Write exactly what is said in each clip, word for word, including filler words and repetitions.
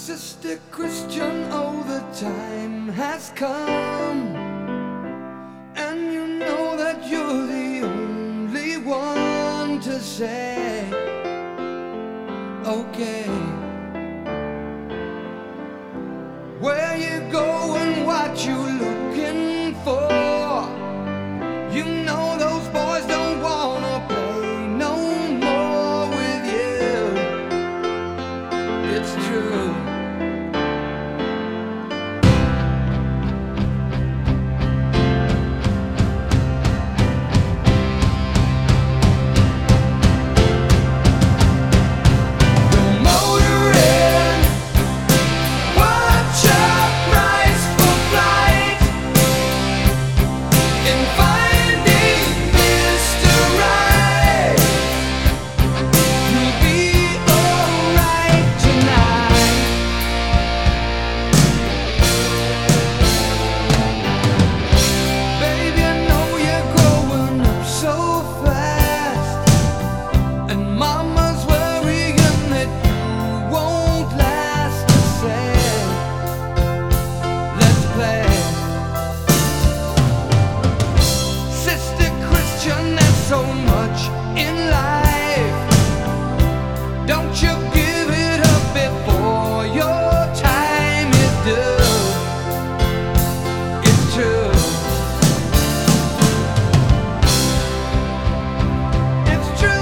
Sister Christian, oh, the time has come, and you know that you're the only one to say, okay. Where you going, what you looking for? You know those boys don't wanna play no more with you. It's true. So much in life, don't you give it up before your time is due. It's true. It's true.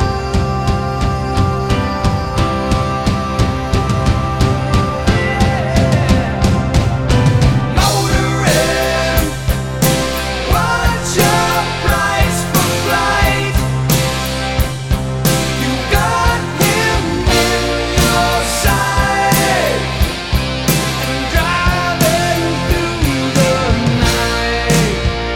Yeah. Motoring, watch your price for flight. You got him in your sight, and driving through the night.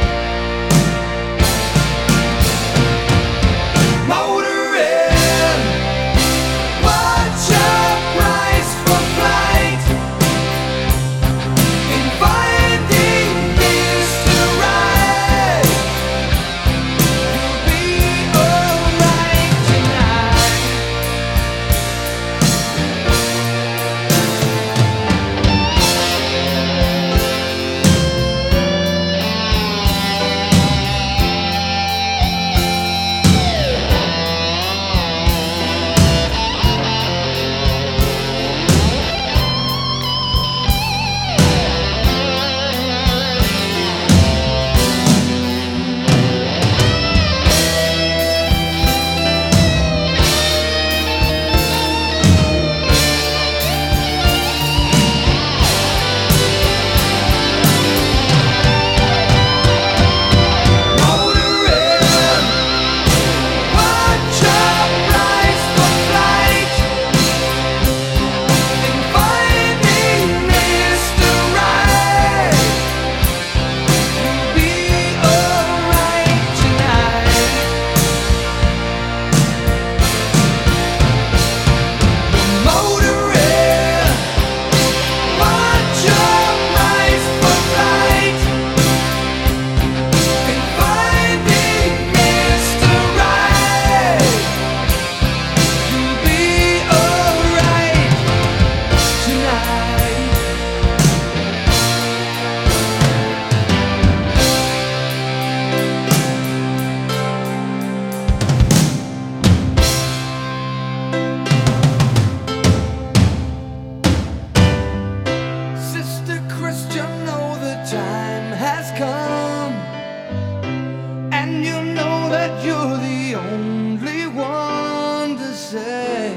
Motoring, watch your price for flight. In finding Mister Right, you'll be alright tonight. Sister Christian, oh, the time has come, and you know that you're the only one to say,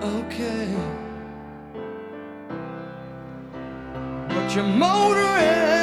okay. But you're motoring